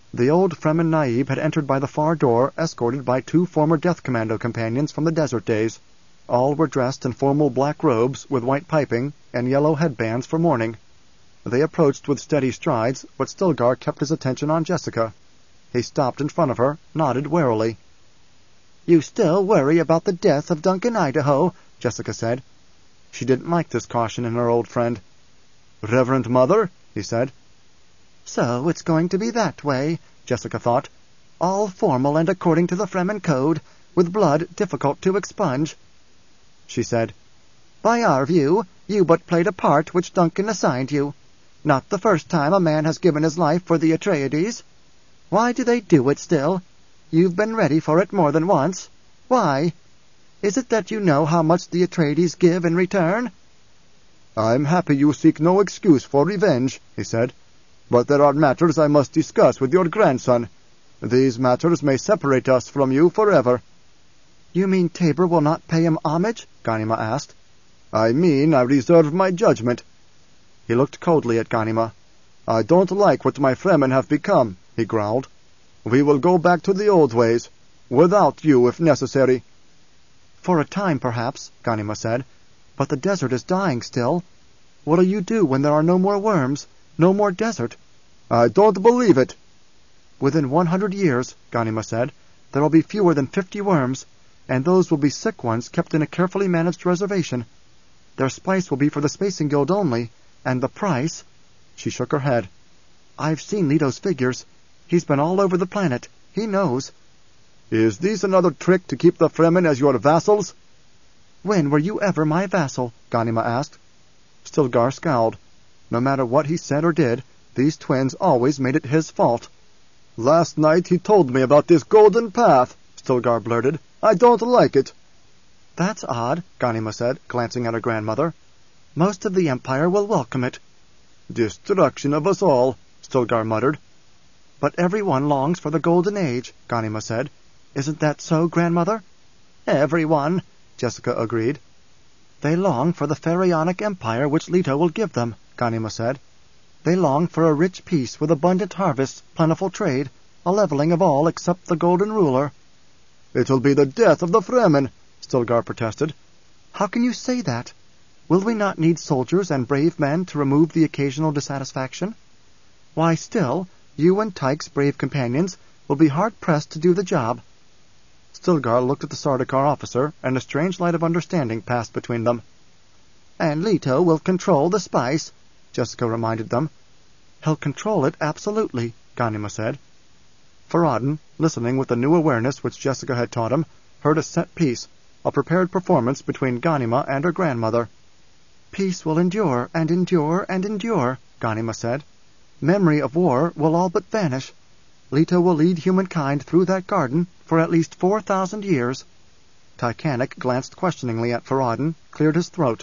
The old Fremen Naib had entered by the far door, escorted by 2 former Death Commando companions from the desert days. All were dressed in formal black robes with white piping and yellow headbands for mourning. They approached with steady strides, but Stilgar kept his attention on Jessica. He stopped in front of her, nodded warily. "You still worry about the death of Duncan Idaho," Jessica said. She didn't like this caution in her old friend. "Reverend Mother," he said. "So it's going to be that way," Jessica thought. "All formal and according to the Fremen code, with blood difficult to expunge." She said, "By our view, you but played a part which Duncan assigned you. Not the first time a man has given his life for the Atreides. Why do they do it still? You've been ready for it more than once. Why? Is it that you know how much the Atreides give in return?" "I'm happy you seek no excuse for revenge," he said. "But there are matters I must discuss with your grandson. These matters may separate us from you forever." "You mean Tabor will not pay him homage?" Ghanima asked. "I mean I reserve my judgment." He looked coldly at Ghanima. "I don't like what my Fremen have become," he growled. "We will go back to the old ways, without you if necessary." "For a time, perhaps," Ghanima said. "But the desert is dying still. What'll you do when there are no more worms, no more desert?" "I don't believe it." "Within 100 years," Ghanima said, "there will be fewer than 50 worms, and those will be sick ones kept in a carefully managed reservation. Their spice will be for the Spacing Guild only, and the price—" She shook her head. "I've seen Leto's figures. He's been all over the planet. He knows." "Is this another trick to keep the Fremen as your vassals?" "When were you ever my vassal?" Ghanima asked. Stilgar scowled. No matter what he said or did, these twins always made it his fault. "Last night he told me about this golden path," Stilgar blurted. "I don't like it." "That's odd," Ghanima said, glancing at her grandmother. "Most of the Empire will welcome it." "Destruction of us all," Stilgar muttered. "But everyone longs for the Golden Age," Ghanima said. "Isn't that so, grandmother?" "Everyone," Jessica agreed. "They long for the Pharaonic Empire which Leto will give them," Ghanima said. "They long for a rich peace with abundant harvests, plentiful trade, a leveling of all except the Golden Ruler." "It'll be the death of the Fremen," Stilgar protested. "How can you say that? Will we not need soldiers and brave men to remove the occasional dissatisfaction? Why, still, you and Tyke's brave companions will be hard-pressed to do the job." Stilgar looked at the Sardaukar officer, and a strange light of understanding passed between them. "And Leto will control the spice," Jessica reminded them. "He'll control it absolutely," Ghanima said. Farad'n, listening with the new awareness which Jessica had taught him, heard a set piece, a prepared performance between Ghanima and her grandmother. "Peace will endure, and endure, and endure," Ghanima said. "Memory of war will all but vanish. Leto will lead humankind through that garden for at least 4,000 years. Tykanik glanced questioningly at Farad'n, cleared his throat.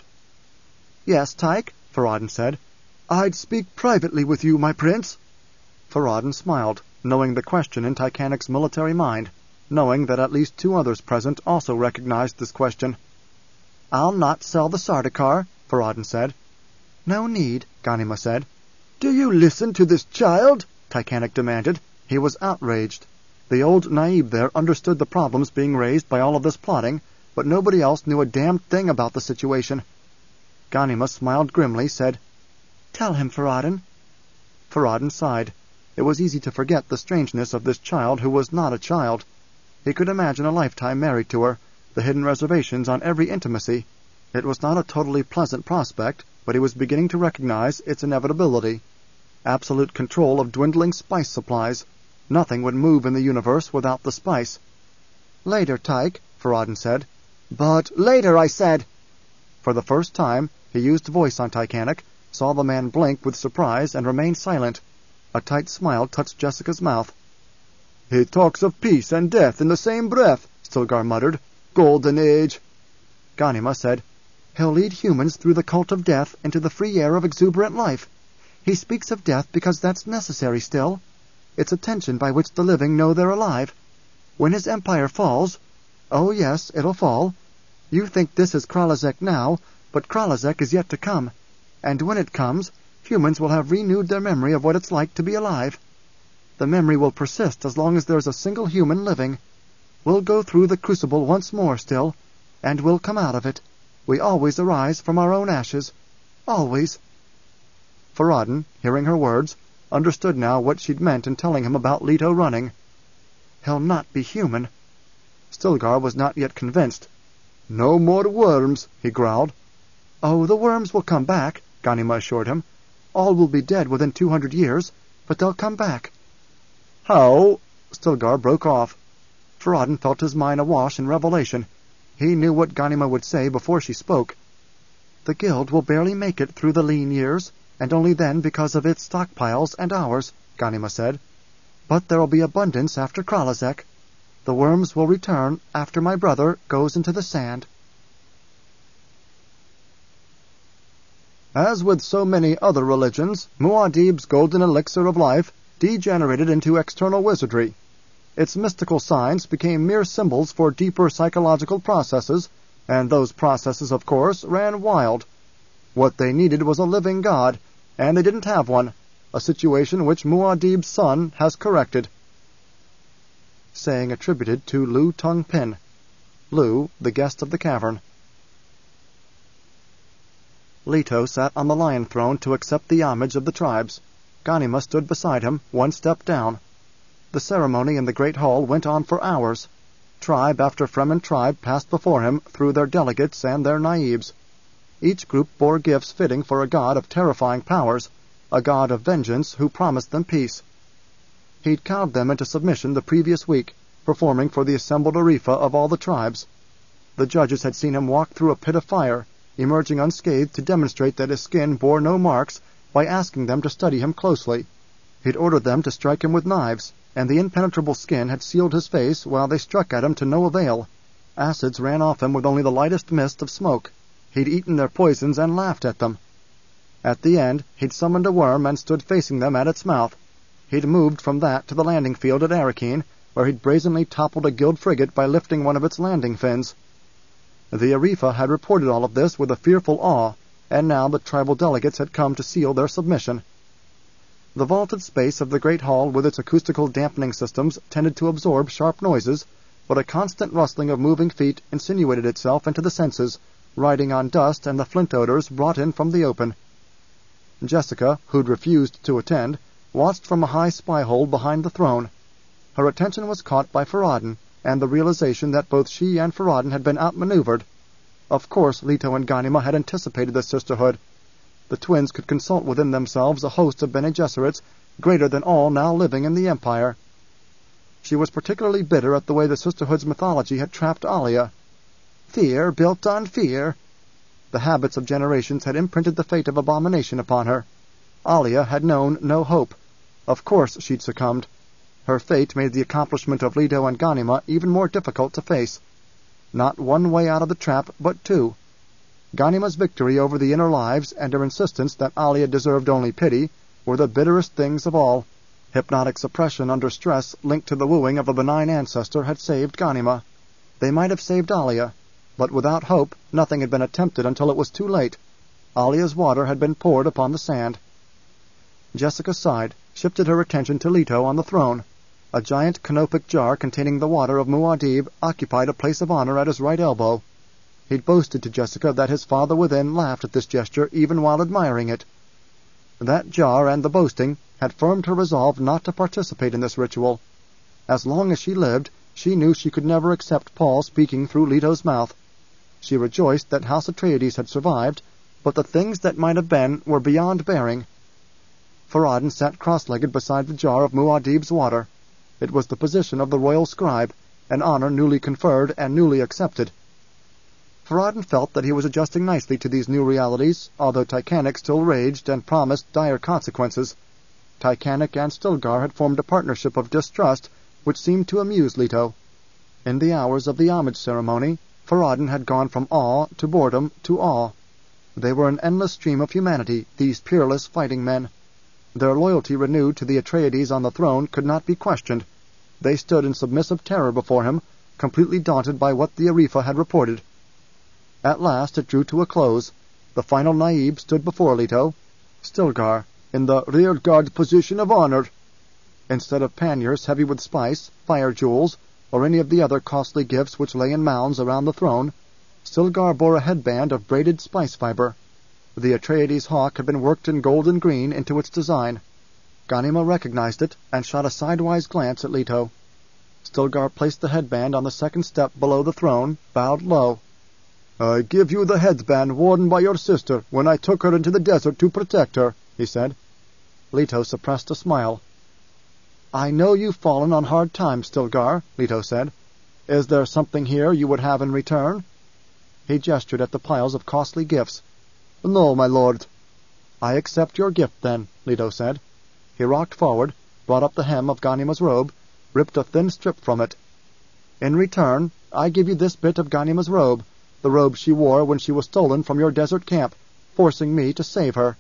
"Yes, Tyke," Farad'n said. "I'd speak privately with you, my prince." Farad'n smiled, knowing the question in Tykanik's military mind, knowing that at least 2 others present also recognized this question. "I'll not sell the Sardaukar," Farad'n said. "No need," Ghanima said. "Do you listen to this child?" Tykanik demanded. He was outraged. The old Naib there understood the problems being raised by all of this plotting, but nobody else knew a damned thing about the situation. Ghanima smiled grimly, said, "Tell him, Farad'n." Farad'n sighed. It was easy to forget the strangeness of this child who was not a child. He could imagine a lifetime married to her, the hidden reservations on every intimacy. It was not a totally pleasant prospect, but he was beginning to recognize its inevitability. Absolute control of dwindling spice supplies. Nothing would move in the universe without the spice. "Later, Tyke," Farad'n said. "But later, I said." For the first time, he used voice on Tykanik, saw the man blink with surprise and remain silent. A tight smile touched Jessica's mouth. "He talks of peace and death in the same breath," Stilgar muttered. "Golden Age." Ghanima said, "He'll lead humans through the cult of death into the free air of exuberant life. He speaks of death because that's necessary still. It's a tension by which the living know they're alive. When his empire falls—oh yes, it'll fall. You think this is Kralazek now, but Kralazek is yet to come. And when it comes, humans will have renewed their memory of what it's like to be alive." The memory will persist as long as there's a single human living. We'll go through the crucible once more still, and we'll come out of it. We always arise from our own ashes. Always." Farad'n, hearing her words, understood now what she'd meant in telling him about Leto running. "He'll not be human." Stilgar was not yet convinced. "No more worms," he growled. "Oh, the worms will come back," Ghanima assured him. "All will be dead within 200 years, but they'll come back." "How?" Stilgar broke off. Farad'n felt his mind awash in revelation. He knew what Ghanima would say before she spoke. "The Guild will barely make it through the lean years, and only then because of its stockpiles and ours," Ghanima said. "But there'll be abundance after Kralazek. The worms will return after my brother goes into the sand." As with so many other religions, Muad'Dib's golden elixir of life degenerated into external wizardry. Its mystical signs became mere symbols for deeper psychological processes, and those processes, of course, ran wild. What they needed was a living god, and they didn't have one, a situation which Muad'Dib's son has corrected. Saying attributed to Lu Tungpin. Lu, the guest of the cavern. Leto sat on the lion throne to accept the homage of the tribes. Ghanima stood beside him, one step down. The ceremony in the great hall went on for hours. Tribe after Fremen tribe passed before him through their delegates and their naibs. Each group bore gifts fitting for a god of terrifying powers, a god of vengeance who promised them peace. He'd cowed them into submission the previous week, performing for the assembled Arifa of all the tribes. The judges had seen him walk through a pit of fire, emerging unscathed to demonstrate that his skin bore no marks by asking them to study him closely. He'd ordered them to strike him with knives, and the impenetrable skin had sealed his face while they struck at him to no avail. Acids ran off him with only the lightest mist of smoke. He'd eaten their poisons and laughed at them. At the end, he'd summoned a worm and stood facing them at its mouth. He'd moved from that to the landing field at Arakeen, where he'd brazenly toppled a guild frigate by lifting one of its landing fins. The Arifa had reported all of this with a fearful awe, and now the tribal delegates had come to seal their submission. The vaulted space of the great hall with its acoustical dampening systems tended to absorb sharp noises, but a constant rustling of moving feet insinuated itself into the senses, riding on dust and the flint odors brought in from the open. Jessica, who'd refused to attend, watched from a high spy-hole behind the throne. Her attention was caught by Farad'n, and the realization that both she and Farad'n had been outmaneuvered. Of course Leto and Ghanima had anticipated the sisterhood. The twins could consult within themselves a host of Bene Gesserits greater than all now living in the Empire. She was particularly bitter at the way the sisterhood's mythology had trapped Alia. Fear built on fear. The habits of generations had imprinted the fate of abomination upon her. Alia had known no hope. Of course she'd succumbed. Her fate made the accomplishment of Leto and Ghanima even more difficult to face. Not one way out of the trap, but two. Ghanima's victory over the inner lives and her insistence that Alia deserved only pity were the bitterest things of all. Hypnotic suppression under stress linked to the wooing of a benign ancestor had saved Ghanima. They might have saved Alia, but without hope nothing had been attempted until it was too late. Alia's water had been poured upon the sand. Jessica sighed, shifted her attention to Leto on the throne. A giant canopic jar containing the water of Muad'Dib occupied a place of honor at his right elbow. He'd boasted to Jessica that his father within laughed at this gesture even while admiring it. That jar and the boasting had firmed her resolve not to participate in this ritual. As long as she lived, she knew she could never accept Paul speaking through Leto's mouth. She rejoiced that House Atreides had survived, but the things that might have been were beyond bearing. Farad'n sat cross-legged beside the jar of Muad'Dib's water. It was the position of the royal scribe, an honor newly conferred and newly accepted. Farad'n felt that he was adjusting nicely to these new realities, although Tychanic still raged and promised dire consequences. Tychanic and Stilgar had formed a partnership of distrust which seemed to amuse Leto. In the hours of the homage ceremony, Farad'n had gone from awe to boredom to awe. They were an endless stream of humanity, these peerless fighting men. Their loyalty renewed to the Atreides on the throne could not be questioned. They stood in submissive terror before him, completely daunted by what the Arifa had reported. At last it drew to a close. The final naib stood before Leto. Stilgar, in the rear guard position of honor. Instead of panniers heavy with spice, fire jewels, or any of the other costly gifts which lay in mounds around the throne, Stilgar bore a headband of braided spice fiber. The Atreides hawk had been worked in gold and green into its design. Ghanima recognized it and shot a sidewise glance at Leto. Stilgar placed the headband on the second step below the throne, bowed low. "I give you the headband worn by your sister when I took her into the desert to protect her," he said. Leto suppressed a smile. "I know you've fallen on hard times, Stilgar," Leto said. "Is there something here you would have in return?" He gestured at the piles of costly gifts. "No, my lord." "I accept your gift, then," Leto said. He rocked forward, brought up the hem of Ghanima's robe, ripped a thin strip from it. "In return, I give you this bit of Ghanima's robe, the robe she wore when she was stolen from your desert camp, forcing me to save her."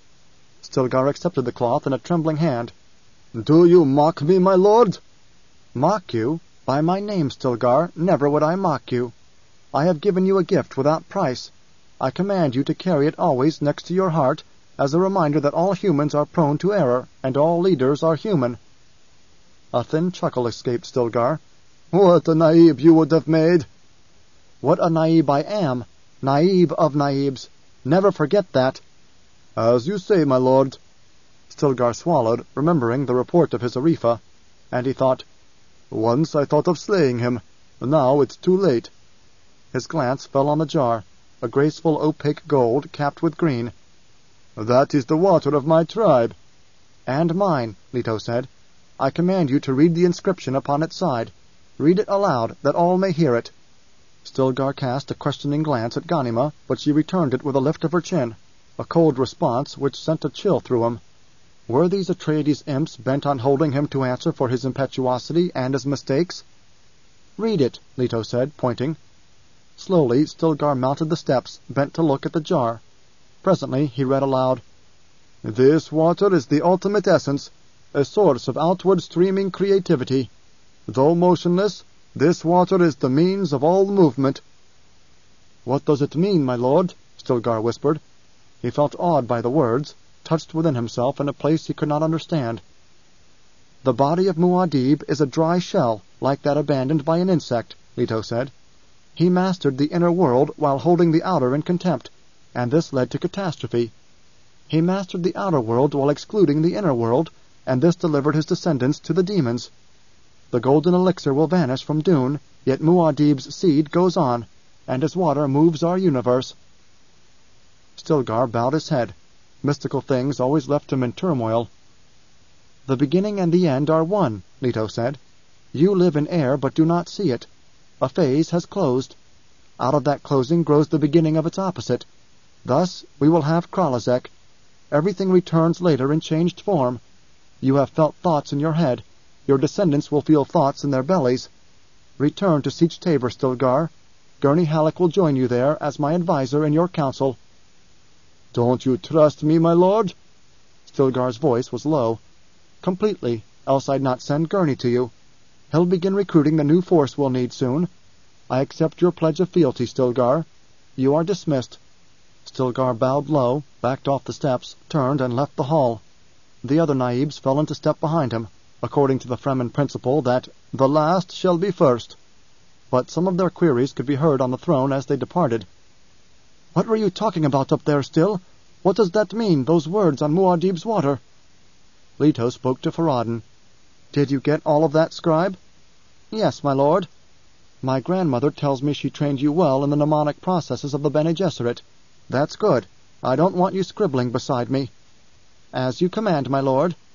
Stilgar accepted the cloth in a trembling hand. "Do you mock me, my lord?" "Mock you? By my name, Stilgar, never would I mock you. I have given you a gift without price. I command you to carry it always next to your heart, as a reminder that all humans are prone to error, and all leaders are human." A thin chuckle escaped Stilgar. "What a naib you would have made!" "What a naib I am! Naib of naibs! Never forget that!" "As you say, my lord." Stilgar swallowed, remembering the report of his Arifa, and he thought, "Once I thought of slaying him. Now it's too late." His glance fell on the jar, a graceful opaque gold capped with green. "That is the water of my tribe." "And mine," Leto said. "I command you to read the inscription upon its side. Read it aloud, that all may hear it." Stilgar cast a questioning glance at Ghanima, but she returned it with a lift of her chin, a cold response which sent a chill through him. Were these Atreides imps bent on holding him to answer for his impetuosity and his mistakes? "Read it," Leto said, pointing. Slowly Stilgar mounted the steps, bent to look at the jar. Presently he read aloud, "This water is the ultimate essence, a source of outward streaming creativity. Though motionless, this water is the means of all movement." "What does it mean, my lord?" Stilgar whispered. He felt awed by the words, touched within himself in a place he could not understand. "The body of Muad'Dib is a dry shell, like that abandoned by an insect," Leto said. "He mastered the inner world while holding the outer in contempt, and this led to catastrophe. He mastered the outer world while excluding the inner world, and this delivered his descendants to the demons. The golden elixir will vanish from Dune, yet Muad'Dib's seed goes on, and his water moves our universe." Stilgar bowed his head. Mystical things always left him in turmoil. "The beginning and the end are one," Leto said. "You live in air but do not see it. A phase has closed. Out of that closing grows the beginning of its opposite. Thus we will have Kralazek. Everything returns later in changed form. You have felt thoughts in your head. Your descendants will feel thoughts in their bellies. Return to Sietch Tabor, Stilgar. Gurney Halleck will join you there as my advisor in your council." "Don't you trust me, my lord?" Stilgar's voice was low. "Completely, else I'd not send Gurney to you. He'll begin recruiting the new force we'll need soon. I accept your pledge of fealty, Stilgar. You are dismissed." Stilgar bowed low, backed off the steps, turned and left the hall. The other naibs fell into step behind him, according to the Fremen principle that the last shall be first. But some of their queries could be heard on the throne as they departed. "What were you talking about up there, Still? What does that mean, those words on Muad'Dib's water?" Leto spoke to Farad'n. "Did you get all of that, scribe?" "Yes, my lord." "My grandmother tells me she trained you well in the mnemonic processes of the Bene Gesserit. That's good. I don't want you scribbling beside me." "As you command, my lord."